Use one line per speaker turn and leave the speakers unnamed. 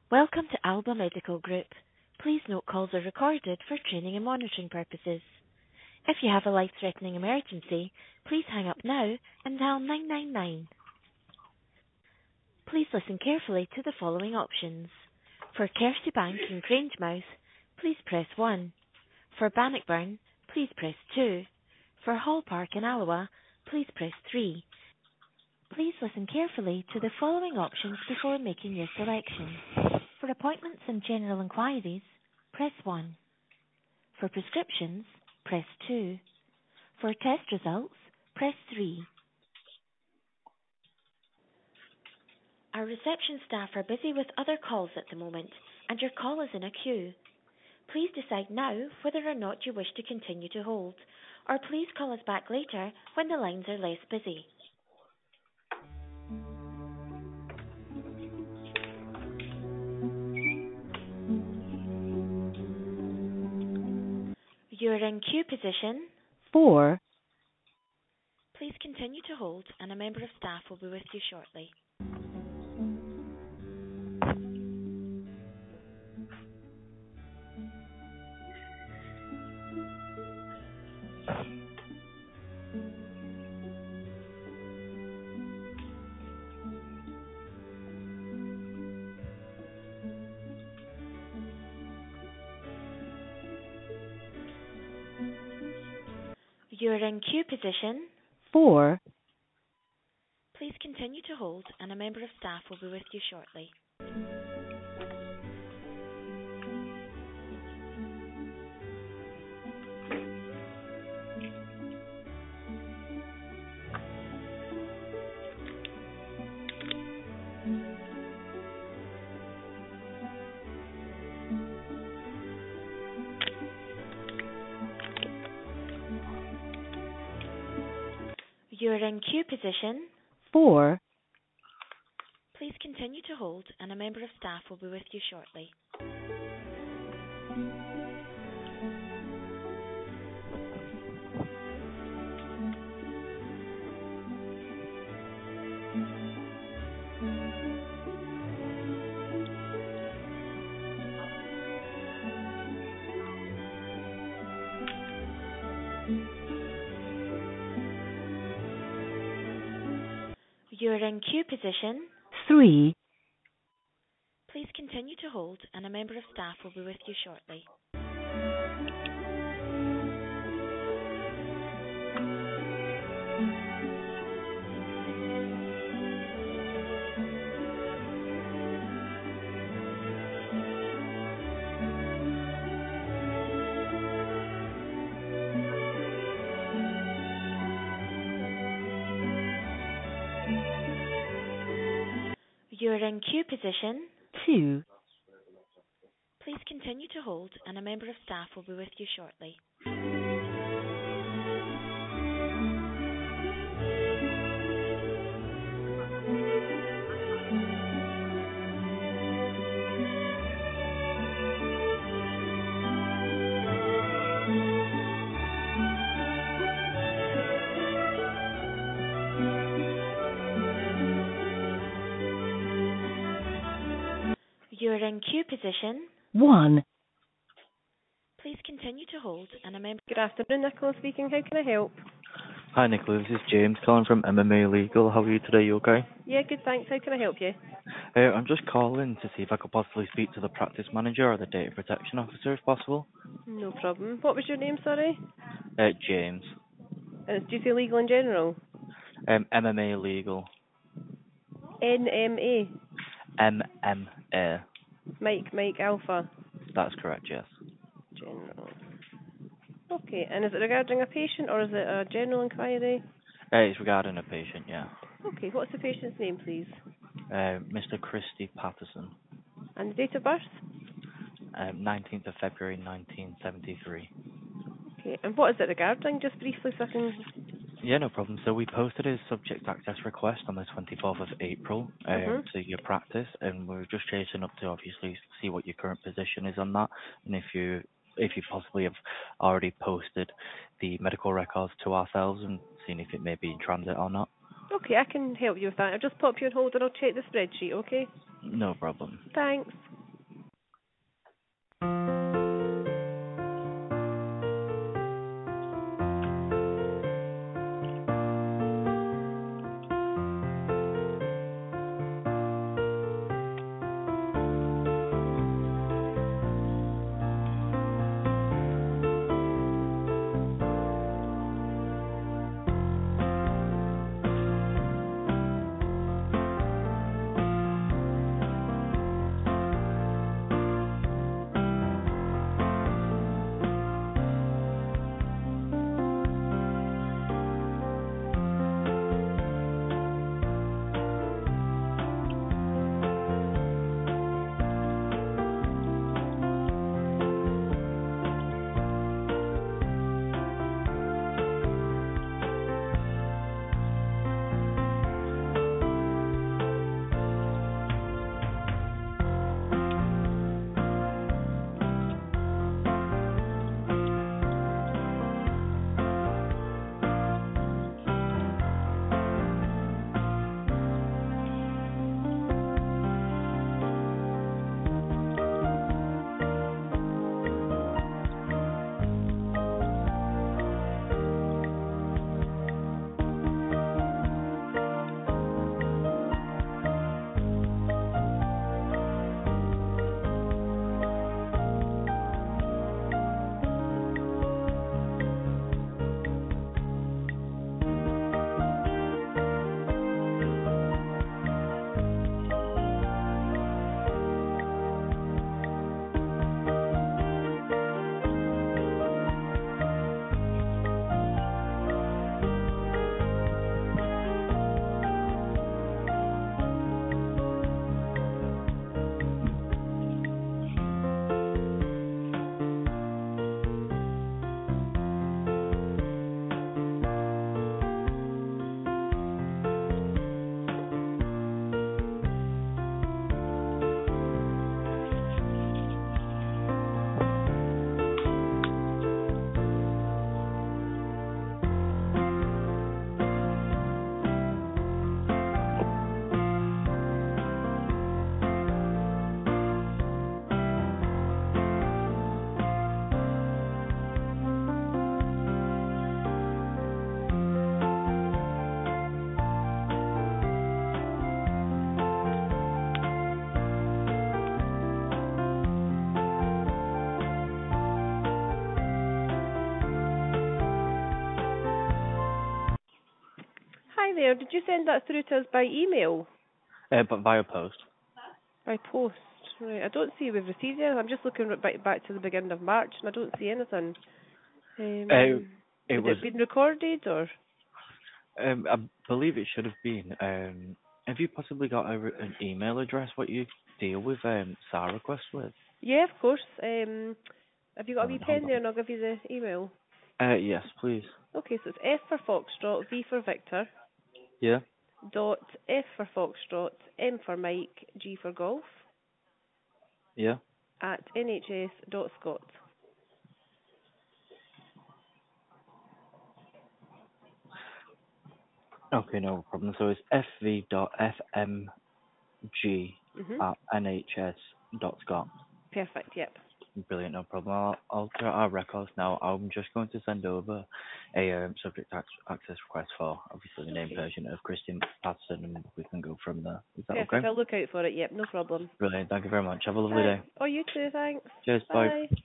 Welcome to Alba Medical Group. Please note calls are recorded for training and monitoring purposes. If you have a life-threatening emergency, please hang up now and dial 999. Please listen carefully to the following options. For Kirsty Bank in Grangemouth, please press 1. For Bannockburn, please press 2. For Hall Park in Alloa, please press 3. Please listen carefully to the following options before making your selection. For appointments and general inquiries, press 1. For prescriptions, press 2. For test results, press 3. Our reception staff are busy with other calls at the moment, and your call is in a queue. Please decide now whether or not you wish to continue to hold, or please call us back later when the lines are less busy. You're in queue position 4. Please continue to hold, and a member of staff will be with you shortly. You're in queue position 4. Please continue to hold, and a member of staff will be with you shortly. You're in queue position 4. Please continue to hold, and a member of staff will be with you shortly. You're in queue position 3. Please continue to hold, and a member of staff will be with you shortly. You're in queue position 2. Please continue to hold, and a member of staff will be with you shortly. You're in queue position 1. Please continue to hold, and a member...
Good afternoon, Nicola speaking. How can I help?
Hi, Nicola. This is James calling from MMA Legal. How are you today? You okay?
Yeah, good, thanks. How can I help you?
I'm just calling to see if I could possibly speak to the practice manager or the data protection officer, if possible.
No problem. What was your name, sorry?
James.
And do you say legal in general?
MMA Legal.
NMA?
MMA.
Mike Alpha.
That's correct, yes.
General. Okay, and is it regarding a patient or is it a general inquiry?
It's regarding a patient, yeah.
Okay, what's the patient's name, please?
Mr. Christy Patterson.
And the date of birth?
19th of February 1973.
Okay, and what is it regarding? Just briefly so I can...
Yeah, no problem. So we posted a subject access request on the 24th of April to your practice, and we're just chasing up to obviously see what your current position is on that, and if you possibly have already posted the medical records to ourselves and seeing if it may be in transit or not.
Okay, I can help you with that. I'll just pop you on hold and I'll check the spreadsheet, okay?
No problem.
Thanks. there. Did you send that through to us by email?
But via post.
By post? Right, I don't see we've received it. I'm just looking back to the beginning of March and I don't see anything.
It
Would
was.
it been recorded or?
I believe it should have been. Have you possibly got an email address what you deal with SAR requests with?
Yeah, of course. Have you got a wee
Hold
pen there and I'll give you the email?
on. Yes, please.
Okay, so it's F for Foxtrot, V for Victor,
Yeah.
dot F for Foxtrot, M for Mike, G for Golf,
Yeah.
at nhs.scot.
Okay, no problem. So it's fv.fmg at nhs.scot.
Perfect, yep.
Brilliant, no problem. I'll get our records now. I'm just going to send over a subject access request for obviously the named version of Christian Patterson, and we can go from there. Is that
Perfect,
okay?
I'll look out for it, yep, no problem.
Brilliant. Thank you very much. Have a lovely day.
Oh, you too, thanks.
Cheers. Bye.
Bye.